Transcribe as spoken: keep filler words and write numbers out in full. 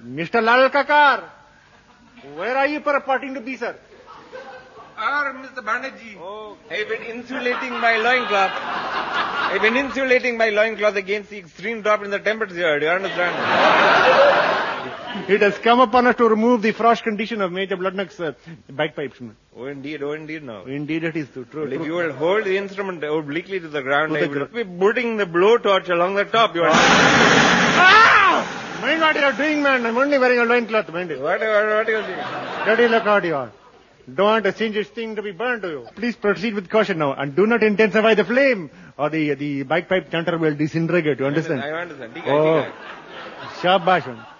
Mister Lal Kakar, where are you purporting to be, sir? Ah, Mister Banerjee. Oh. I've been insulating my loincloth. I've been insulating my loincloth against the extreme drop in the temperature. Do you understand? It has come upon us to remove the frost condition of Major Bloodnut's uh, bagpipes. Oh, indeed. Oh, indeed, now. Indeed, it is true. true, well, true. If you will hold the instrument obliquely to the ground, To I the will gr- be putting the blowtorch along the top. You understand? Ah! Mind what you are doing, man. I'm only wearing a loincloth, mind it. What, what, what are you doing? Dirty look out you are. Don't want a singed thing to be burned to you. Please proceed with caution now and do not intensify the flame or the, the bagpipe chanter will disintegrate. You understand? I understand. Tika, Oh. tika. Shabash.